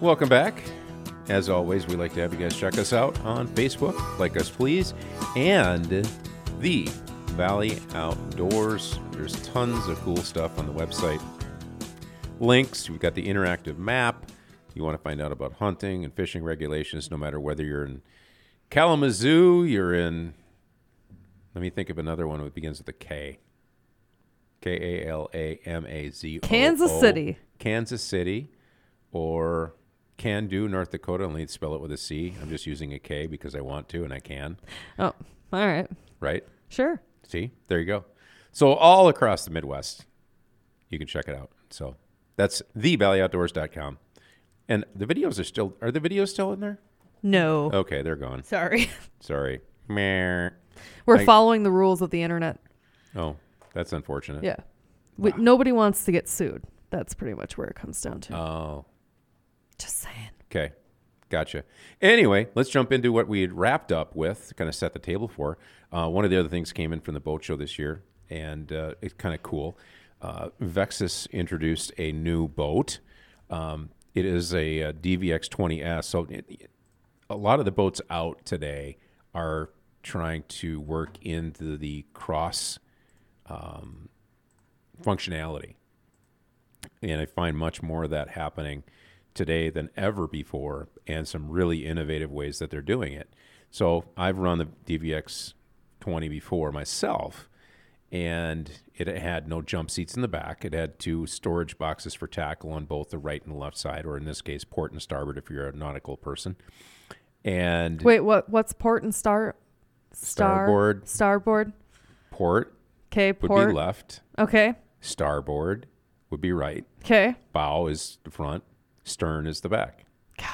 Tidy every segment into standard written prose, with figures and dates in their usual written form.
Welcome back. As always, we like to have you guys check us out on Facebook, like us please, and the Valley Outdoors. There's tons of cool stuff on the website. Links, we've got the interactive map. You want to find out about hunting and fishing regulations, no matter whether you're in Kalamazoo, you're in, let me think of another one that begins with a K. K-A-L-A-M-A-Z-O-O. Kansas City. Kansas City, or Can-Do, North Dakota. Only spell it with a C. I'm just using a K because I want to and I can. Oh, all right. Right? Sure. See? There you go. So all across the Midwest, you can check it out. So that's thevalleyoutdoors.com. And the videos are the videos still in there? No. Okay, they're gone. Sorry. Sorry. Meh. We're following the rules of the internet. Oh, that's unfortunate. Yeah. Nobody wants to get sued. That's pretty much where it comes down to. Oh. Just saying. Okay. Gotcha. Anyway, let's jump into what we had wrapped up with to kind of set the table for. One of the other things came in from the boat show this year, and it's kind of cool. Vexus introduced a new boat. It is a DVX 20S. So a lot of the boats out today are trying to work into the cross functionality. And I find much more of that happening today than ever before, and some really innovative ways that they're doing it. So I've run the DVX 20 before myself, and it had no jump seats in the back. It had two storage boxes for tackle on both the right and left side, or in this case, port and starboard if you're a nautical person. And wait, what's port and starboard? Starboard. Port. Okay, port would be left. Okay. Starboard would be right. Okay. Bow is the front. Stern is the back.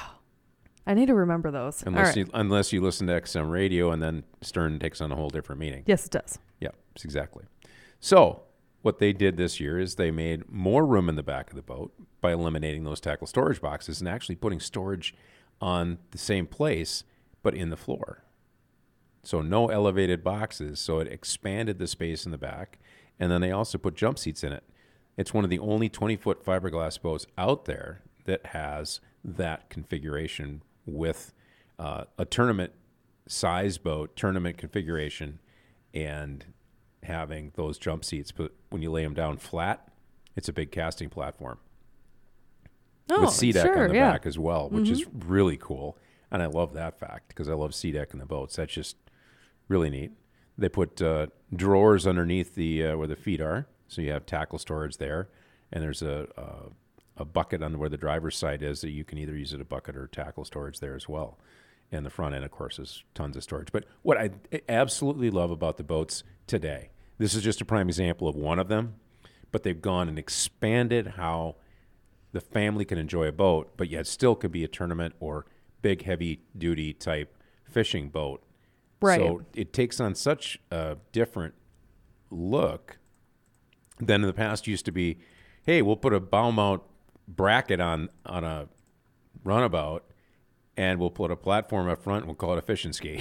I need to remember those. Unless you listen to XM radio, and then stern takes on a whole different meaning. Yes, it does. Yeah, exactly. So what they did this year is they made more room in the back of the boat by eliminating those tackle storage boxes and actually putting storage on the same place, but in the floor. So no elevated boxes. So it expanded the space in the back. And then they also put jump seats in it. It's one of the only 20-foot fiberglass boats out there that has that configuration with a tournament size boat, tournament configuration, and having those jump seats. But when you lay them down flat, it's a big casting platform. With SeaDeck on the back as well, which is really cool. And I love that fact because I love SeaDeck in the boats. That's just really neat. They put drawers underneath the where the feet are, so you have tackle storage there. And there's a bucket on where the driver's side is that you can either use it a bucket or tackle storage there as well. And the front end, of course, is tons of storage. But what I absolutely love about the boats today, this is just a prime example of one of them, but they've gone and expanded how the family can enjoy a boat, but yet still could be a tournament or big, heavy-duty type fishing boat. Right. So it takes on such a different look than in the past used to be, hey, we'll put a bow mount bracket on a runabout, and we'll put a platform up front, and we'll call it a fishing ski,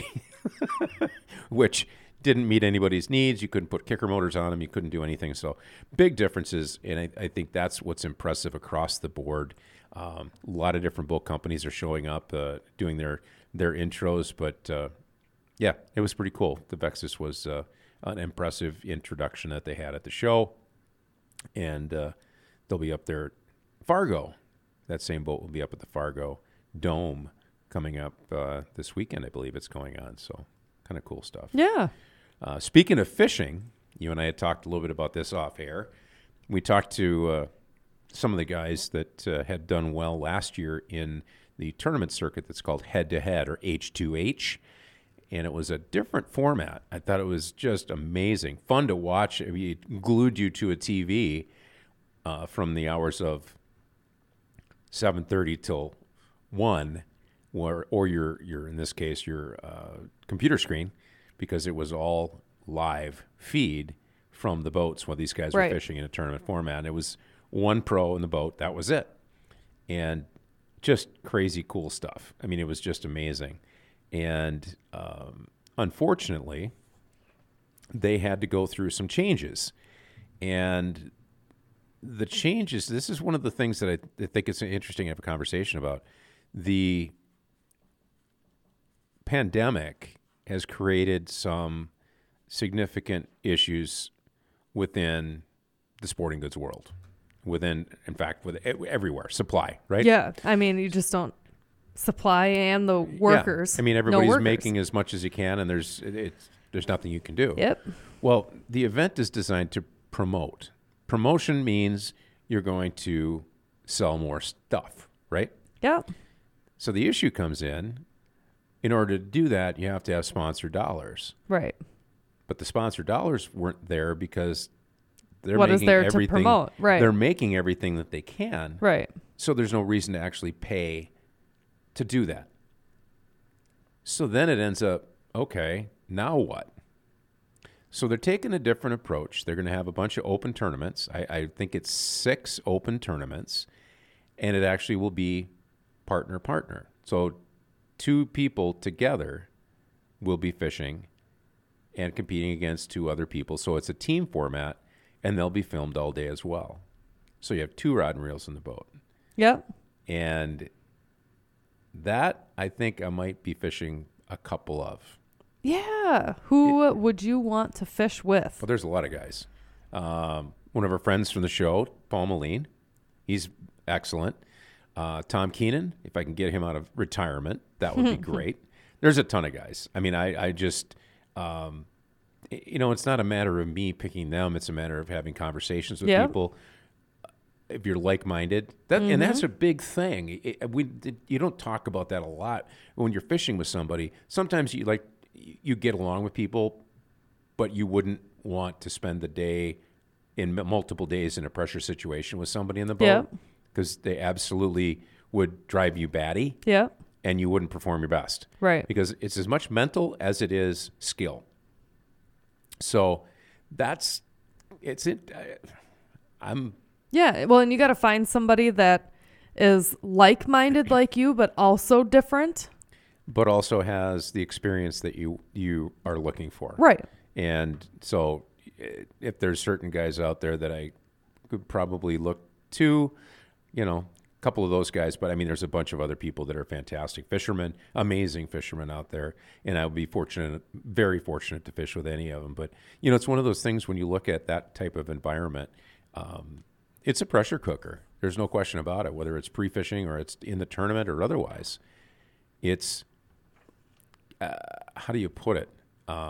which didn't meet anybody's needs. You couldn't put kicker motors on them. You couldn't do anything. So big differences, and I think that's what's impressive across the board. A lot of different boat companies are showing up, doing their intros, but yeah, it was pretty cool. The Vexus was an impressive introduction that they had at the show, and they'll be up there. Fargo, that same boat will be up at the Fargo Dome coming up this weekend, I believe it's going on. So kind of cool stuff. Yeah. Speaking of fishing, you and I had talked a little bit about this off air. We talked to some of the guys that had done well last year in the tournament circuit that's called Head-to-Head, or H2H. And it was a different format. I thought it was just amazing. Fun to watch. I mean, it glued you to a TV from the hours of 7:30 till 1, or your in this case your computer screen, because it was all live feed from the boats while these guys were fishing in a tournament format. And it was one pro in the boat. That was it. And just crazy cool stuff. I mean, it was just amazing. And unfortunately, they had to go through some changes. And the changes, this is one of the things that I think it's interesting to have a conversation about. The pandemic has created some significant issues within the sporting goods world, in fact, with everywhere, supply, right? Yeah. I mean, you just don't supply and the workers. Yeah. I mean, everybody's making as much as you can, and there's nothing you can do. Yep. Well, the event is designed to promote. Promotion means you're going to sell more stuff, right? Yeah. So the issue comes in order to do that, you have to have sponsor dollars. Right. But the sponsor dollars weren't there because they're what making is there everything, to promote? Right. They're making everything that they can. Right. So there's no reason to actually pay to do that. So then it ends up, okay, now what? So they're taking a different approach. They're going to have a bunch of open tournaments. I think it's 6 open tournaments, and it actually will be partner. So 2 people together will be fishing and competing against 2 other people. So it's a team format, and they'll be filmed all day as well. So you have 2 rod and reels in the boat. Yep. And that, I think I might be fishing a couple of. Yeah. Who would you want to fish with? Well, there's a lot of guys. One of our friends from the show, Paul Moline, he's excellent. Tom Keenan, if I can get him out of retirement, that would be great. There's a ton of guys. I mean, I just, it's not a matter of me picking them. It's a matter of having conversations with people. If you're like-minded, and that's a big thing. You don't talk about that a lot when you're fishing with somebody. Sometimes you get along with people, but you wouldn't want to spend the day in multiple days in a pressure situation with somebody in the boat because they absolutely would drive you batty. Yeah. And you wouldn't perform your best. Right. Because it's as much mental as it is skill. So Yeah, well, and you got to find somebody that is like-minded like you, but also different. But also has the experience that you are looking for. Right. And so if there's certain guys out there that I could probably look to, a couple of those guys, but I mean, there's a bunch of other people that are fantastic fishermen, amazing fishermen out there. And I would be very fortunate to fish with any of them. But, it's one of those things when you look at that type of environment, it's a pressure cooker. There's no question about it, whether it's pre-fishing or it's in the tournament or otherwise. It's, how do you put it?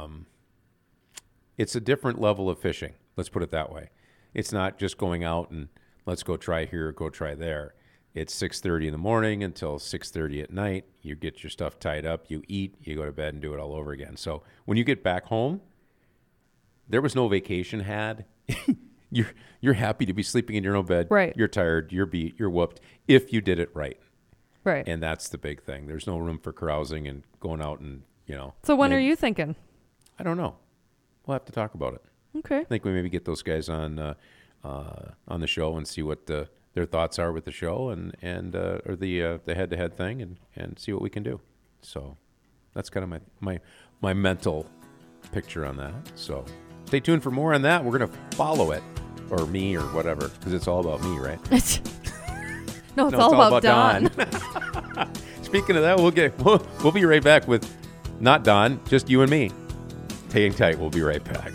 It's a different level of fishing. Let's put it that way. It's not just going out and let's go try here, go try there. It's 6:30 in the morning until 6:30 at night. You get your stuff tied up, you eat, you go to bed and do it all over again. So when you get back home, there was no vacation had. You're happy to be sleeping in your own bed. Right. You're tired, you're beat, you're whooped if you did it right. Right. And that's the big thing. There's no room for carousing and going out and, So when are you thinking? I don't know. We'll have to talk about it. Okay. I think we maybe get those guys on the show and see what their thoughts are with the show or the head-to-head thing and see what we can do. So that's kind of my mental picture on that. So stay tuned for more on that. We're going to follow it, or me, or whatever, because it's all about me, right? No, it's all about Don. Speaking of that, we'll be right back with not Don, just you and me. Hang tight. We'll be right back.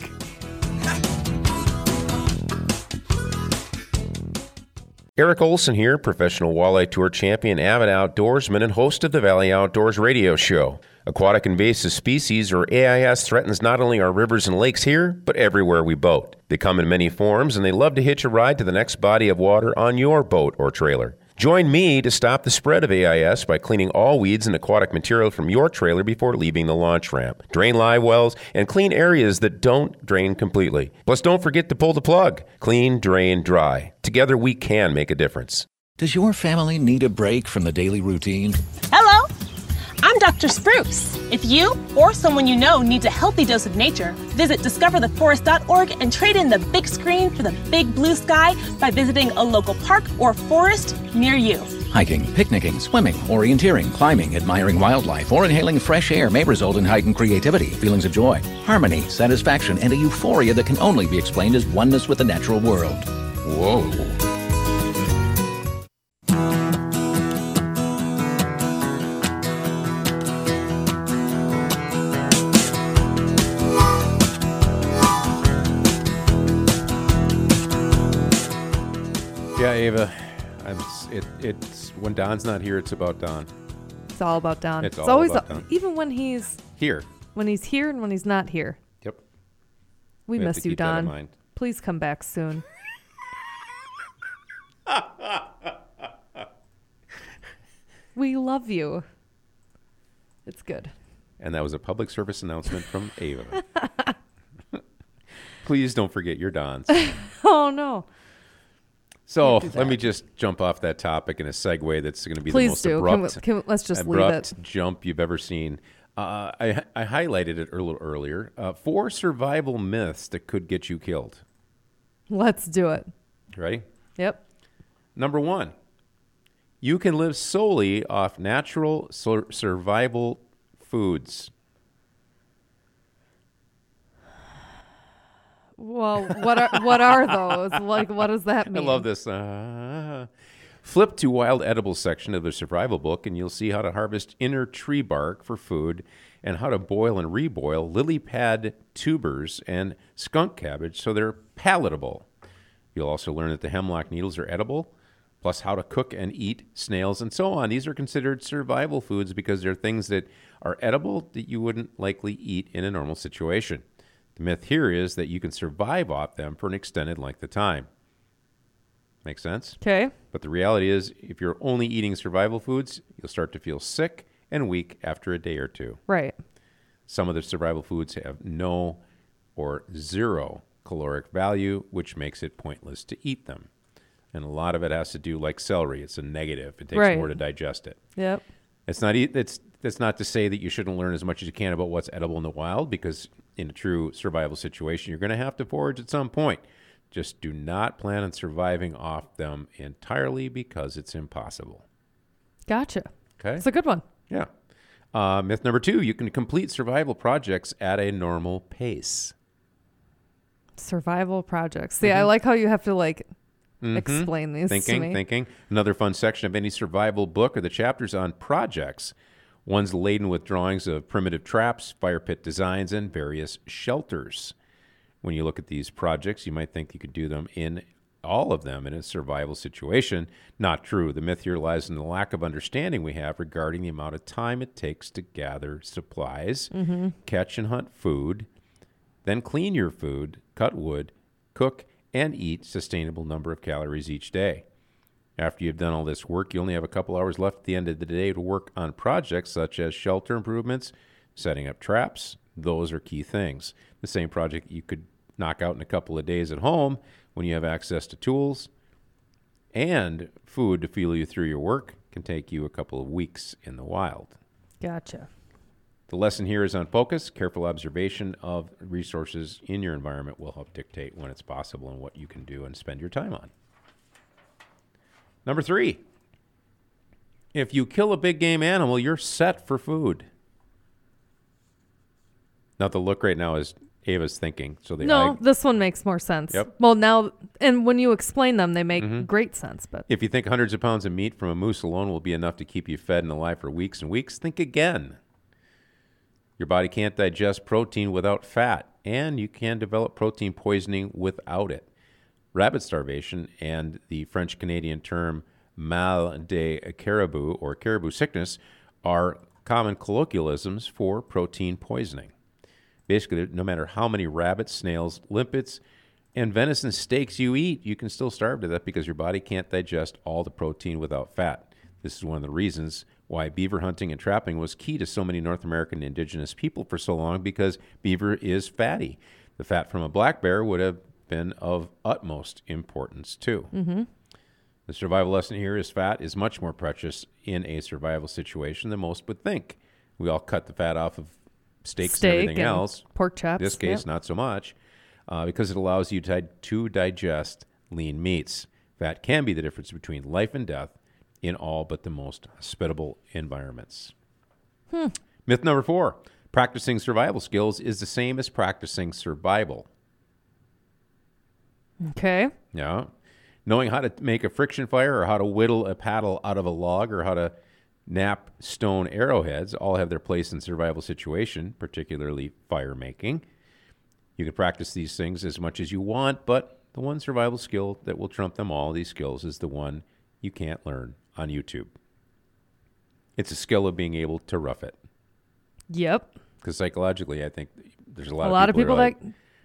Eric Olson here, professional walleye tour champion, avid outdoorsman, and host of the Valley Outdoors radio show. Aquatic invasive species, or AIS, threatens not only our rivers and lakes here, but everywhere we boat. They come in many forms, and they love to hitch a ride to the next body of water on your boat or trailer. Join me to stop the spread of AIS by cleaning all weeds and aquatic material from your trailer before leaving the launch ramp. Drain live wells and clean areas that don't drain completely. Plus, don't forget to pull the plug. Clean, drain, dry. Together, we can make a difference. Does your family need a break from the daily routine? Hello, I'm Dr. Spruce. If you or someone you know needs a healthy dose of nature, visit discovertheforest.org and trade in the big screen for the big blue sky by visiting a local park or forest near you. Hiking, picnicking, swimming, orienteering, climbing, admiring wildlife, or inhaling fresh air may result in heightened creativity, feelings of joy, harmony, satisfaction, and a euphoria that can only be explained as oneness with the natural world. Whoa. Yeah, Ava. It's when Don's not here, it's about Don. It's all about Don. It's all always about Don. even when he's Here. here and when he's not here. Yep. We have miss to you, keep that in Don. mind. Please come back soon. We love you. It's good. And that was a public service announcement from Ava. Please don't forget your Dons. Oh no. So do let me that. just jump off that topic in a segue that's going to be Please the most do. abrupt, Let's just leave abrupt it. jump you've ever seen. I highlighted it a little earlier. 4 survival myths that could get you killed. Let's do it. Ready? Yep. Number 1, you can live solely off natural survival foods. Well, what are those? Like, what does that I mean? love this. Flip to Wild Edibles section of the survival book, and you'll see how to harvest inner tree bark for food and how to boil and reboil lily pad tubers and skunk cabbage so they're palatable. You'll also learn that the hemlock needles are edible, plus how to cook and eat snails and so on. These are considered survival foods because they're things that are edible that you wouldn't likely eat in a normal situation. The myth here is that you can survive off them for an extended length of time. Make sense? Okay. But the reality is, if you're only eating survival foods, you'll start to feel sick and weak after a day or two. Right. Some of the survival foods have no or zero caloric value, which makes it pointless to eat them. And a lot of it has to do, like celery, it's a negative. It takes Right. more to digest it. Yep. That's not to say that you shouldn't learn as much as you can about what's edible in the wild, because in a true survival situation, you're going to have to forage at some point. Just do not plan on surviving off them entirely because it's impossible. Gotcha. Okay? It's a good one. Yeah. Myth number 2, you can complete survival projects at a normal pace. Survival projects. See, I like how you have to explain these to me. Thinking. Another fun section of any survival book are the chapters on projects. One's laden with drawings of primitive traps, fire pit designs, and various shelters. When you look at these projects, you might think you could do them in all of them in a survival situation. Not true. The myth here lies in the lack of understanding we have regarding the amount of time it takes to gather supplies, catch and hunt food, then clean your food, cut wood, cook, and eat sustainable number of calories each day. After you've done all this work, you only have a couple hours left at the end of the day to work on projects such as shelter improvements, setting up traps. Those are key things. The same project you could knock out in a couple of days at home when you have access to tools and food to fuel you through your work can take you a couple of weeks in the wild. Gotcha. The lesson here is on focus. Careful observation of resources in your environment will help dictate when it's possible and what you can do and spend your time on. Number 3, if you kill a big game animal, you're set for food. Now, the look right now is Ava's thinking. So this one makes more sense. Yep. Well, now, and when you explain them, they make great sense. But if you think hundreds of pounds of meat from a moose alone will be enough to keep you fed and alive for weeks and weeks, think again. Your body can't digest protein without fat, and you can develop protein poisoning without it. Rabbit starvation and the French-Canadian term mal de caribou or caribou sickness are common colloquialisms for protein poisoning. Basically, no matter how many rabbits, snails, limpets, and venison steaks you eat, you can still starve to death because your body can't digest all the protein without fat. This is one of the reasons why beaver hunting and trapping was key to so many North American indigenous people for so long, because beaver is fatty. The fat from a black bear would have been of utmost importance too. The survival lesson here is fat is much more precious in a survival situation than most would think. We all cut the fat off of steaks and everything else. Pork chops. In this case, not so much, because it allows you to digest lean meats. Fat can be the difference between life and death in all but the most hospitable environments. Myth number 4, practicing survival skills is the same as practicing survival. Okay. Yeah. Knowing how to make a friction fire or how to whittle a paddle out of a log or how to knap stone arrowheads all have their place in survival situation, particularly fire making. You can practice these things as much as you want, but the one survival skill that will trump them all, these skills, is the one you can't learn on YouTube. It's a skill of being able to rough it. Yep. Because psychologically, I think there's a lot of people that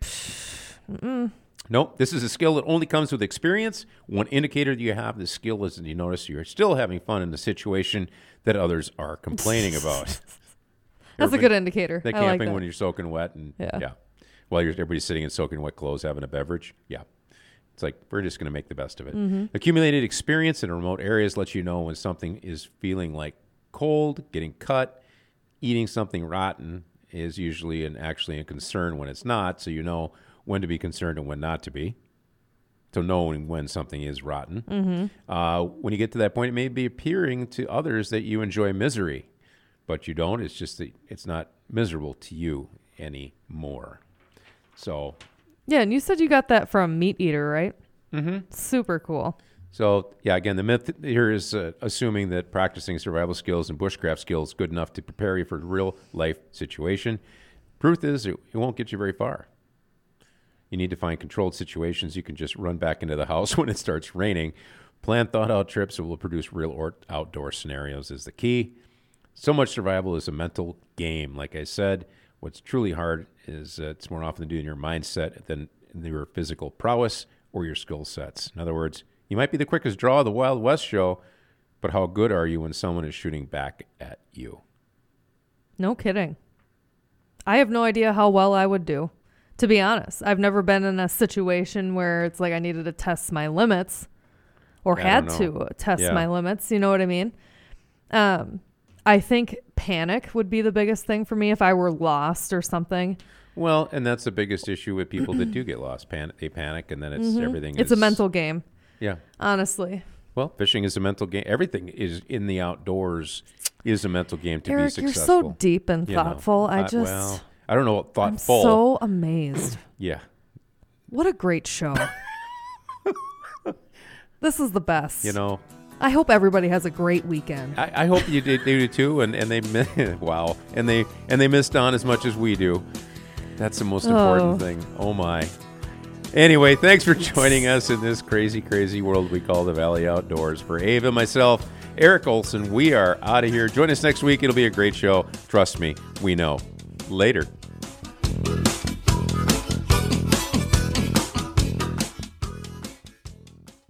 nope, this is a skill that only comes with experience. One indicator that you have this skill is that you notice you're still having fun in the situation that others are complaining about. That's a good indicator. The I like camping that. when you're soaking wet and Yeah. while everybody's sitting in soaking wet clothes having a beverage. Yeah. It's like we're just going to make the best of it. Accumulated experience in remote areas lets you know when something is feeling like cold, getting cut, eating something rotten is usually actually a concern when it's not, so you know when to be concerned and when not to be. So knowing when something is rotten. When you get to that point, it may be appearing to others that you enjoy misery, but you don't. It's just that it's not miserable to you anymore. So, Yeah, and you said you got that from Meat Eater, right? Mm-hmm. Super cool. So yeah, again, the myth here is assuming that practicing survival skills and bushcraft skills is good enough to prepare you for a real life situation. Truth is, it won't get you very far. You need to find controlled situations you can just run back into the house when it starts raining. Plan thought-out trips that will produce real or outdoor scenarios is the key. So much survival is a mental game. Like I said, what's truly hard is it's more often to do in your mindset than in your physical prowess or your skill sets. In other words, you might be the quickest draw of the Wild West show, but how good are you when someone is shooting back at you? No kidding. I have no idea how well I would do. To be honest, I've never been in a situation where it's like I needed to test my limits or had to test my limits. You know what I mean? I think panic would be the biggest thing for me if I were lost or something. Well, and that's the biggest issue with people that do get lost. They panic, and then it's everything. It's a mental game. Yeah. Honestly. Well, fishing is a mental game. Everything is in the outdoors is a mental game to Eric, be successful. you're so deep and thoughtful. Well, I don't know what thoughtful. I'm so amazed. Yeah. What a great show. This is the best. You know. I hope everybody has a great weekend. I hope you do too, and they wow, and they miss Dawn as much as we do. That's the most important thing. Oh my. Anyway, thanks for joining us in this crazy, crazy world we call the Valley Outdoors. For Ava, myself, Eric Olson, we are out of here. Join us next week. It'll be a great show. Trust me, we know. Later.